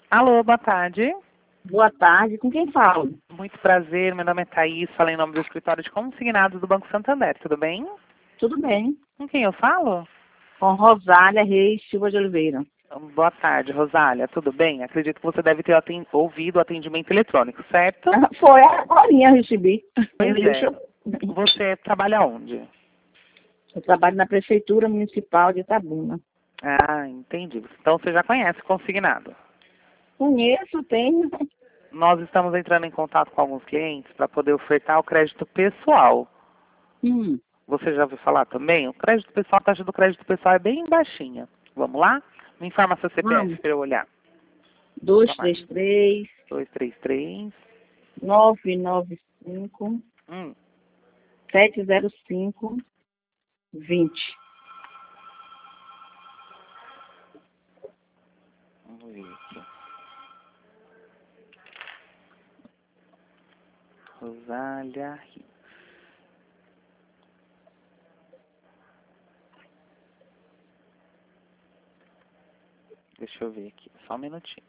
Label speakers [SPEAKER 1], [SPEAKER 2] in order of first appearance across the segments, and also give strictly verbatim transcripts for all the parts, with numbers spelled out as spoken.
[SPEAKER 1] Alô, boa tarde.
[SPEAKER 2] Boa tarde, com quem falo?
[SPEAKER 1] Muito prazer, meu nome é Thaís, falo em nome do escritório de consignados do Banco Santander, tudo bem?
[SPEAKER 2] Tudo bem.
[SPEAKER 1] Com quem eu falo?
[SPEAKER 2] Com Rosália Reis Silva de Oliveira.
[SPEAKER 1] Boa tarde, Rosália, tudo bem? Acredito que você deve ter aten- ouvido o atendimento eletrônico, certo?
[SPEAKER 2] Foi agora eu recebi.
[SPEAKER 1] Pois é.
[SPEAKER 2] Eu,
[SPEAKER 1] Você trabalha onde?
[SPEAKER 2] eu trabalho na Prefeitura Municipal de Itabuna.
[SPEAKER 1] Ah, entendi. Então você já conhece o consignado.
[SPEAKER 2] Conheço, tenho.
[SPEAKER 1] Nós estamos entrando em contato com alguns clientes para poder ofertar o crédito pessoal.
[SPEAKER 2] Hum,
[SPEAKER 1] Você já ouviu falar também? O crédito pessoal, a taxa do crédito pessoal é bem baixinha. Vamos lá? Me informa seu C P F
[SPEAKER 2] vamos.
[SPEAKER 1] para eu olhar.
[SPEAKER 2] dois
[SPEAKER 1] Toma aí.
[SPEAKER 2] três três,
[SPEAKER 1] dois três três.
[SPEAKER 2] nove nove cinco,
[SPEAKER 1] Hum,
[SPEAKER 2] sete zero cinco, vinte.
[SPEAKER 1] vamos ver aqui. Rosália Rios. Deixa eu ver aqui. Só um minutinho.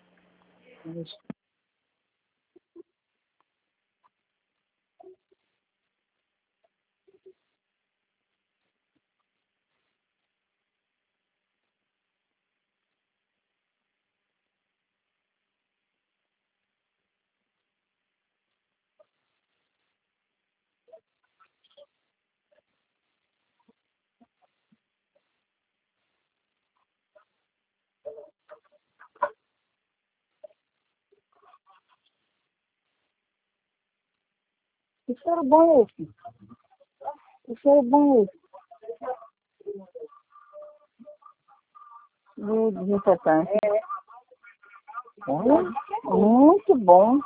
[SPEAKER 2] Isso era bom esse. Isso era bom esse. Do desinfetante. Olha, muito bom.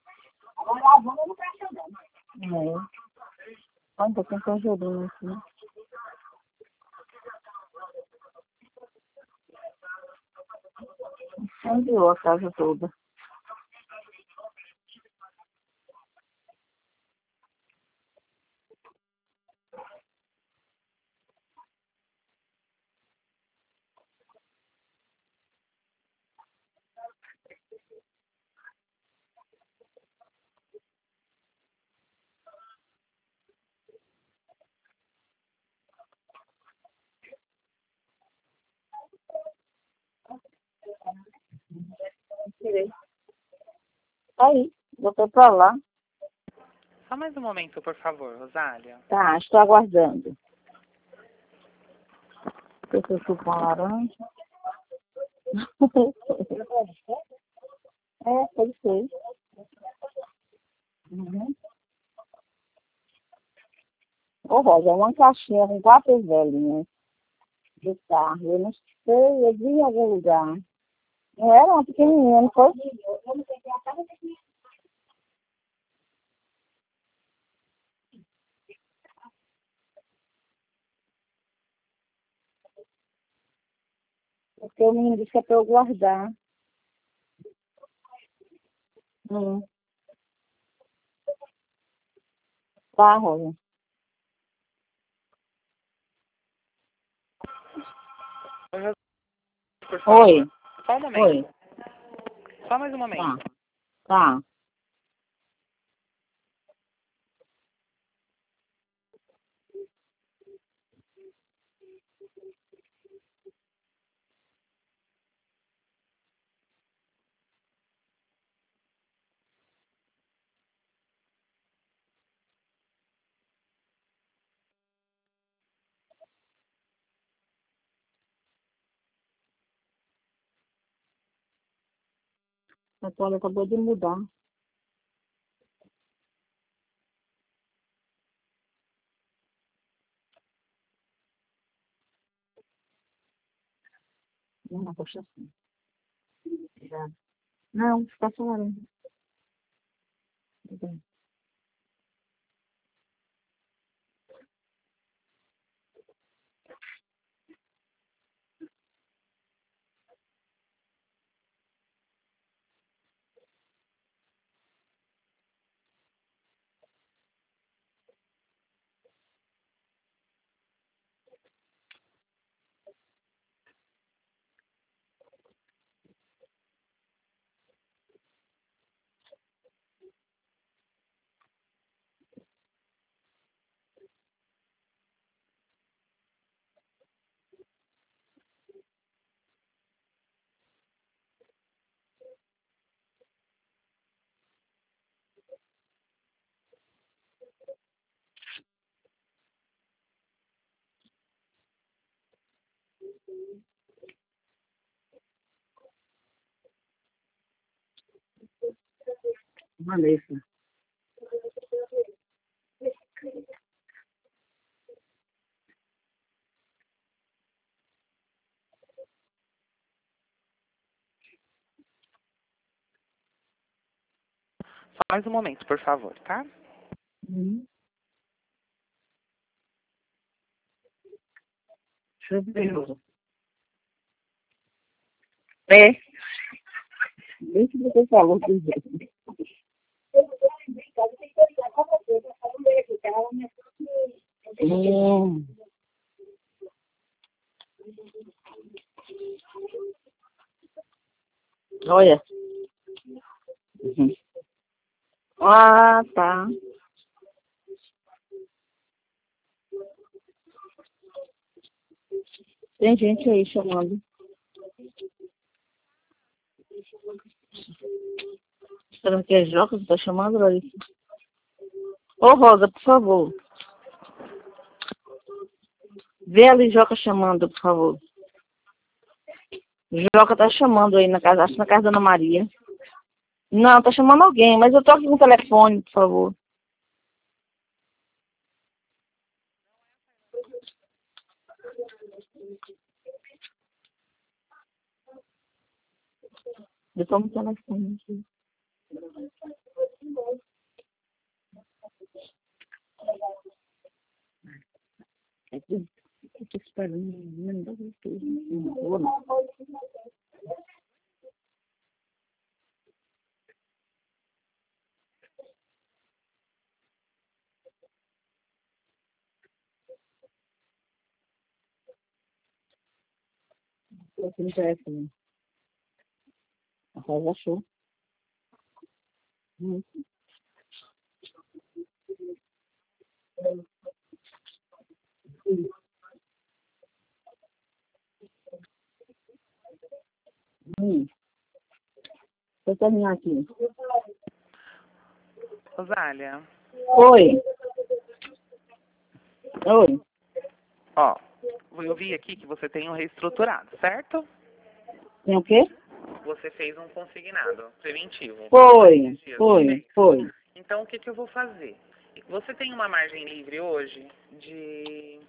[SPEAKER 2] É. Olha, tô com tangerina aqui. Incendiou a casa toda. Tirei. Aí, botou pra lá.
[SPEAKER 1] Só mais um momento, por favor, Rosália.
[SPEAKER 2] Tá, estou aguardando. Deixa eu chupar uma laranja. É, foi feito. Uhum. Ô, Rosa, é uma caixinha com quatro velhinhas de carro. Eu não sei, eu vi em algum lugar. Não era uma pequenininha, não foi? Porque o menino disse que é pra eu guardar. Hum. Tá, Rosa.
[SPEAKER 1] Por favor.
[SPEAKER 2] Oi,
[SPEAKER 1] Só um momento.
[SPEAKER 2] oi.
[SPEAKER 1] Só mais um
[SPEAKER 2] Tá,
[SPEAKER 1] momento.
[SPEAKER 2] tá. A toalha acabou de mudar. Não, não, poxa assim. Já. Não, fica só laranja. Tudo bem. Vanessa.
[SPEAKER 1] Só mais um momento, por favor, tá?
[SPEAKER 2] Uhum. Deixa eu ver. É. Deixa eu ver o que você falou. Hum. Olha. Uhum. Ah, tá. Tem gente aí chamando. Será que é Joca que tá chamando, Larissa? Ô, Rosa, por favor. Vê ali Joca chamando, por favor. Joca tá chamando aí na casa, acho na casa da Ana Maria. Não, tá chamando alguém, mas eu tô aqui com o telefone, por favor. Eu tô no telefone aqui. É que eu tô esperando, não dá pra ver. Não vou, não. Tô aqui no telefone. A Rosa achou. Hum. Hum. Vou terminar aqui.
[SPEAKER 1] Rosália.
[SPEAKER 2] Oi. Oi.
[SPEAKER 1] Ó, eu vi aqui que você tem um reestruturado, certo?
[SPEAKER 2] Tem o quê?
[SPEAKER 1] Você fez um consignado preventivo.
[SPEAKER 2] Foi, foi, foi.
[SPEAKER 1] Então, o que, que eu vou fazer? Você tem uma margem livre hoje de,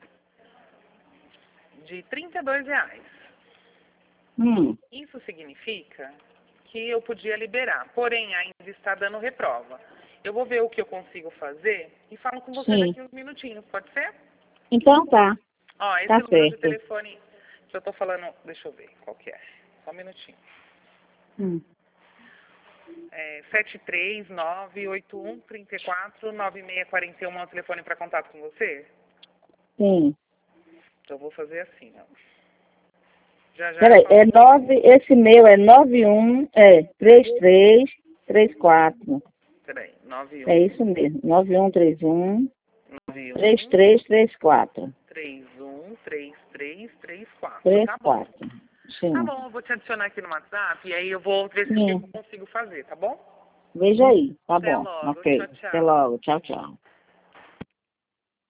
[SPEAKER 1] de trinta e dois reais.
[SPEAKER 2] Hum.
[SPEAKER 1] Isso significa que eu podia liberar, porém ainda está dando reprova. Eu vou ver o que eu consigo fazer e falo com você
[SPEAKER 2] Sim.
[SPEAKER 1] daqui uns minutinhos, pode ser?
[SPEAKER 2] Então tá.
[SPEAKER 1] Ó, esse
[SPEAKER 2] Tá
[SPEAKER 1] número de
[SPEAKER 2] certo.
[SPEAKER 1] telefone que eu tô falando, deixa eu ver qual que é. Só um minutinho.
[SPEAKER 2] Hum.
[SPEAKER 1] É sete três nove oito um três quatro nove seis quatro um é o telefone para contato com você?
[SPEAKER 2] Sim.
[SPEAKER 1] Então eu vou fazer assim, ó. Já já
[SPEAKER 2] Peraí,
[SPEAKER 1] eu
[SPEAKER 2] é
[SPEAKER 1] falo.
[SPEAKER 2] nove, esse meu é nove um, é três três três quatro.
[SPEAKER 1] Peraí, nove
[SPEAKER 2] É
[SPEAKER 1] um
[SPEAKER 2] isso mesmo, nove um três um
[SPEAKER 1] nove
[SPEAKER 2] três
[SPEAKER 1] um
[SPEAKER 2] três três quatro.
[SPEAKER 1] três um três três três quatro.
[SPEAKER 2] três
[SPEAKER 1] Tá bom.
[SPEAKER 2] quatro.
[SPEAKER 1] Tá
[SPEAKER 2] Sim.
[SPEAKER 1] bom, eu vou te adicionar aqui no WhatsApp e aí eu vou ver se o que
[SPEAKER 2] Sim.
[SPEAKER 1] eu consigo fazer, tá bom?
[SPEAKER 2] Veja aí, tá
[SPEAKER 1] Até
[SPEAKER 2] bom.
[SPEAKER 1] logo.
[SPEAKER 2] Ok.
[SPEAKER 1] Tchau,
[SPEAKER 2] Até
[SPEAKER 1] tchau.
[SPEAKER 2] logo. Tchau, tchau.